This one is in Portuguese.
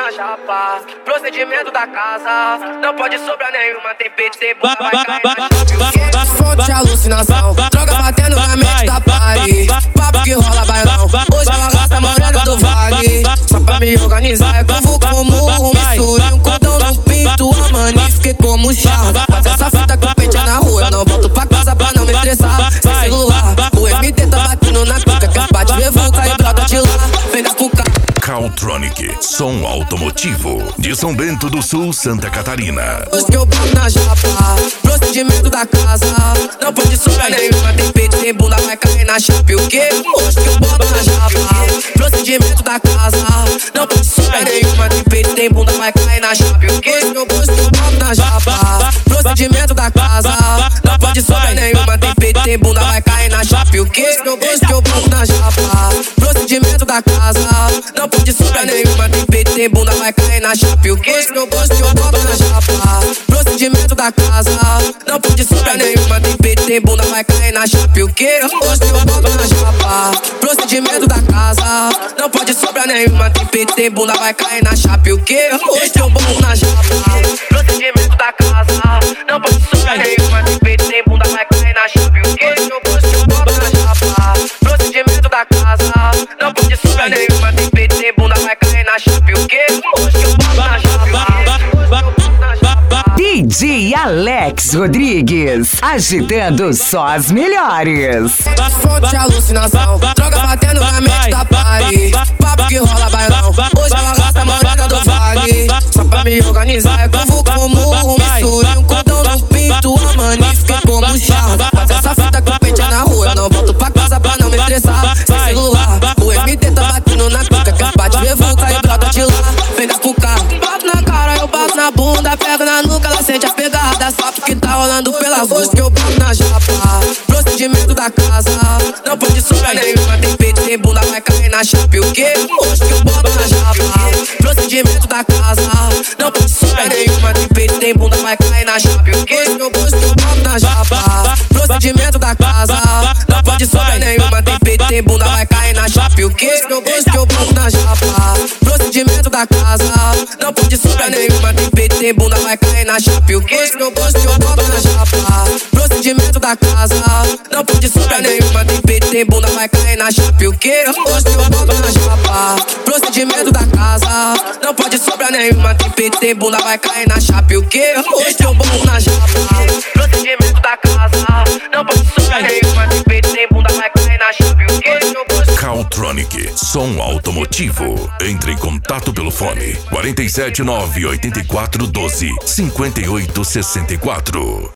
na chapa. Procedimento da casa, não pode sobrar nenhuma. Tem peito, tem bunda, vai cair na chapa. Fonte de alucinação, droga batendo na mente da party. Papo que rola bailão, hoje ela gasta a morena do vale. Só pra me organizar, é como um misture um cordão no pinto, a mani fiquei como charme. Faz essa fita com o pente na rua, eu não volto pra casa pra não me estressar. Sem celular, o MT tá batendo na cuca, que bate revuca e brota de lá. Vem da cuca. Caltronic, som automotivo, de São Bento do Sul, Santa Catarina. Hoje que eu boto na chapa, procedimento da casa, não pode sobrar nenhuma. Tem peito, tem bunda, vai cair na chapa. E o quê? Hoje que eu boto na chapa, procedimento da casa, não pode sobrar nenhuma. Tem peito, tem bunda, vai cair na chapa. E o quê? Hoje que eu boto na chapa, procedimento da casa, não pode sobrar nenhuma. Tem peito, tem bunda, vai cair na chapa. E o quê? Hoje que eu boto na chapa, procedimento da casa, não pode sobrar nenhuma. Tem peito, tem bunda, vai cair na chapa. E o quê? Eu gosto que eu boto na chapa, procedimento da casa, não pode sobrar nenhuma. Tem peito, tem bunda, vai cair na chapa. E o quê? Eu gosto que eu boto na chapa, procedimento da casa, não pode sobrar nenhuma. Tem peito, tem bunda, vai cair na chapa. E o quê? Hoje que eu boto na chapa, Procedimento da casa, não pode sobrar nenhuma. Tem peito, tem bunda, vai cair na chapa. E o quê? Eu gosto que eu boto na chapa, procedimento da casa, não pode sobrar nenhuma. Tem peito, tem bunda, vai cair na chapa. E o quê? Hoje que eu boto na chapa. DJ Alex Rodrigues, agitando só as melhores. Fonte de alucinação, droga batendo na mente da party. Papo que rola bailão, hoje ela gasta a morena do vale. Só pra me organizar, é como um misture um cordão no pinto, a mani fiquei como charme. Faz essa fita com o pente na rua, eu não volto pra casa pra não me estressar. Sem celular, o MT tá batendo na cuca, que bate revuca e brota de lá. Vem da cuca, bato na cara, eu bato na bunda, pego na nuca, ela sente a pegada, sabe que tá rolando pela voz que eu boto na chapa. Procedimento da casa, não pode sobrar nenhuma. Tem peito, tem bunda, vai cair na chapa. E o quê? Hoje que eu boto na chapa, procedimento da casa, não pode sobrar nenhuma. Tem peito, tem bunda, vai cair na chapa. E o quê? Eu gosto que eu boto na chapa, procedimento da casa, não pode sobrar nenhuma. Tem peito, tem bunda, vai cair na chapa. E o quê? Eu gosto que eu boto na chapa, procedimento da casa, não pode sobrar nenhuma. Tem peito, tem bunda, vai cair na chapa. E o quê? Eu gosto que eu boto na chapa, procedimento da casa, não pode sobrar nenhuma. Tem peito, tem bunda, vai cair na chapa. E o quê? Eu gosto que eu boto na chapa, procedimento da casa, não pode sobrar nenhuma. Tem peito, tem bunda, vai cair na chapa. E o quê? Hoje que eu boto na chapa, Procedimento da casa, não pode sobrar nenhuma. Tem peito, tem bunda, vai cair na chapa. E o quê? Eu gosto. Caltronic, som automotivo. Entre em contato pelo fone 479 84 12 58 64.